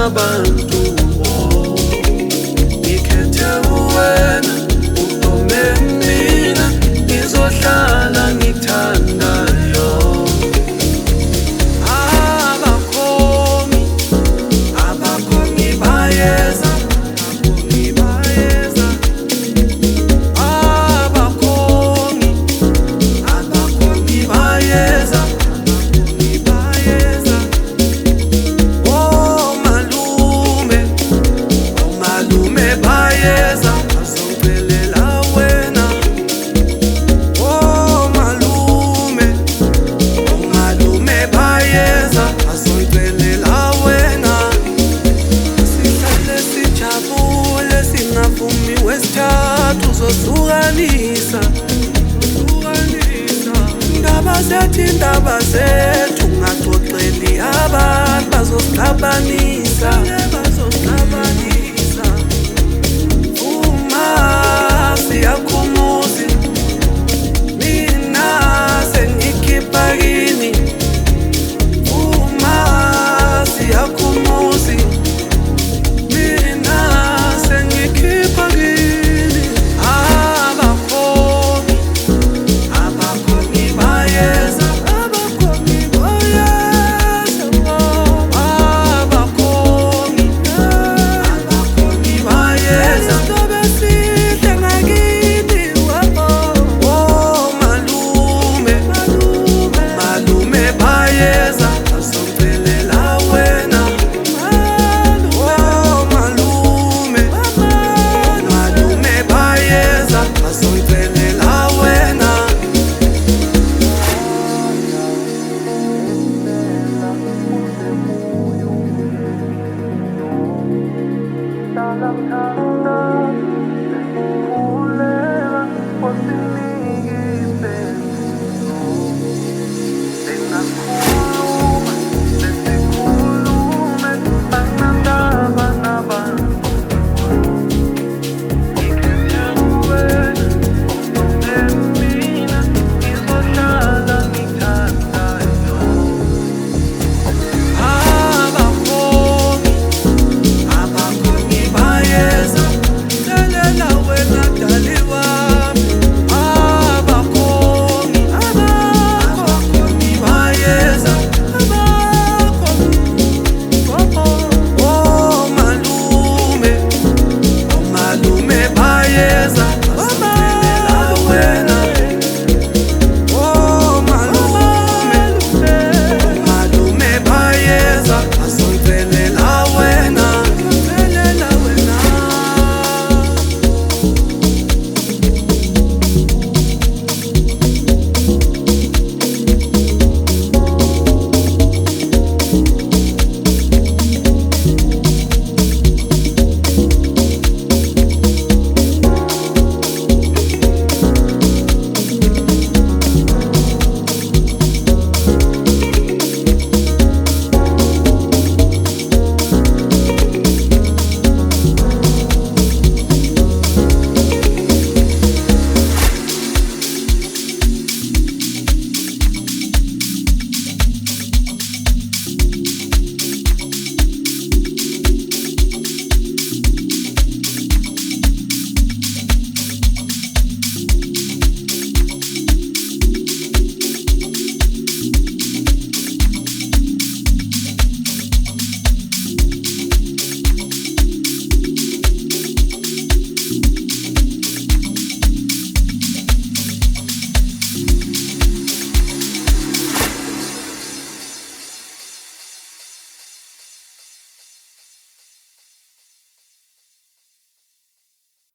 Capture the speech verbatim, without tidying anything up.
abantu. Ngikhethe wena, udome mina, ngizohlala ngithandayo. Abakhomi, abakhomi bayeza, abakhomi bayeza. Abakhomi, abakhomi bayeza, abakhomi bayeza. Oh malume, oh malume bayeza, bazongicelela wena. Oh malume, oh malume bayeza, bazongicelela wena. Sihlale sijabule singavumi wesithathu zosukanisa, zosukanisa. Indaba zethu, indaba zethu, ungaxoxeli abantu bazosixabanisa, bazosixabanisa. Uma siyakhumuzi, mina sengikhipha kini. Uma siyakhumuzi, mina sengikhipha kini. Abakhomi, abakhomi bayeza, abakhomi bayeza. Abakhomi, abakhomi bayeza. Isigaba esihle ngakini. Oh malume, malume, malume bayeza, bazongicelela wena. Oh malume, malume bayeza, bazongicelela wena. La la la.